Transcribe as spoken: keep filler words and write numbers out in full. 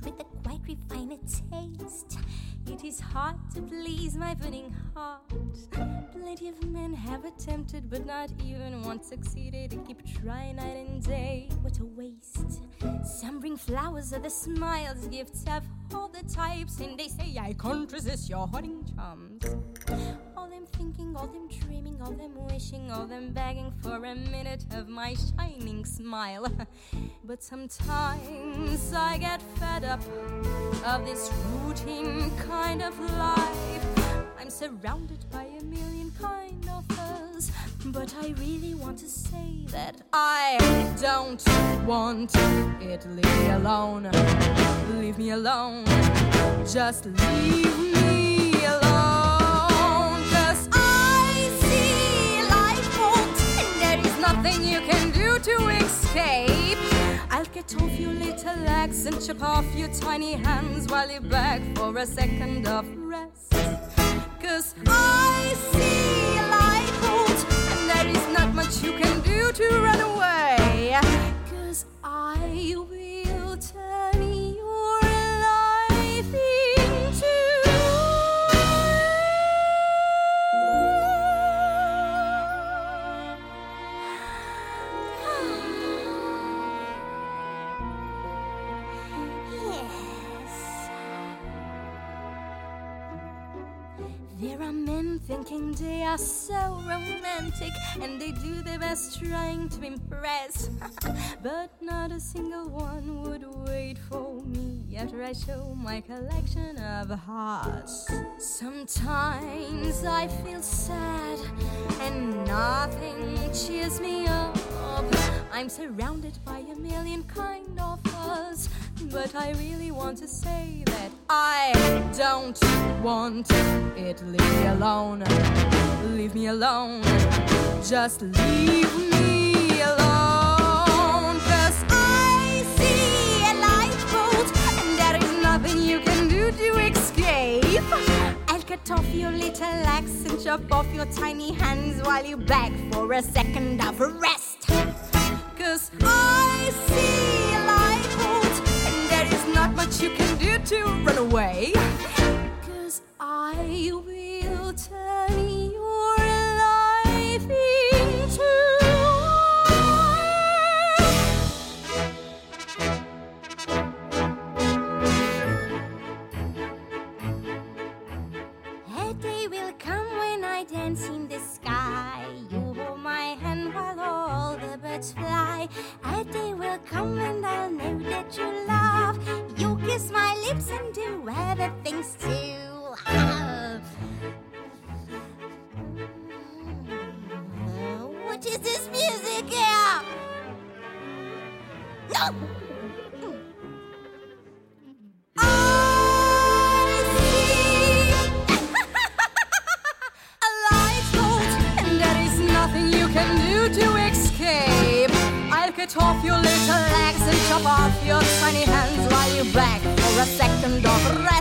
with a quite refined taste. It is hard to please my pudding heart. Plenty of men have attempted, but not even one succeeded. To keep trying night and day, what a waste. Some bring flowers, other smiles, gifts have all the types, and they say I can't resist your hoarding charms. All them thinking, all them dreaming, all them wishing, all them begging for a minute of my shining smile. But sometimes I get fed up of this routine kind of life. I'm surrounded by a million kind offers, but I really want to say that I don't want it. Leave me alone, leave me alone, just leave me alone. Cause I see life won't, and there is nothing you can do to escape. I'll get off your little legs and chop off your tiny hands while you beg for a second of rest. Cause I see life won't, and there is not much you can do to run away. Cause I will turn your life into There are men thinking they are so romantic, and they do their best trying to impress. But not a single one would wait for me after I show my collection of hearts. Sometimes I feel sad and nothing cheers me up. I'm surrounded by a million kind offers, but I really want to say that I don't want it. Leave me alone, leave me alone, just leave me alone. Cause I see a lifeboat, and there is nothing you can do to escape. I'll cut off your little legs and chop off your tiny hands while you beg for a second of rest. Cause I see a lifeboat, and there is not much you can do to run away. Cause I will turn your life into a day will come when I dance in the sky. You hold my hand while all the birds fly. A day will come and I'll know that you love. You kiss my lips and do other things too. What is this music here? No! I see a lifeboat, and there is nothing you can do to escape. I'll cut off your little legs and chop off your tiny hands while you beg for a second of rest.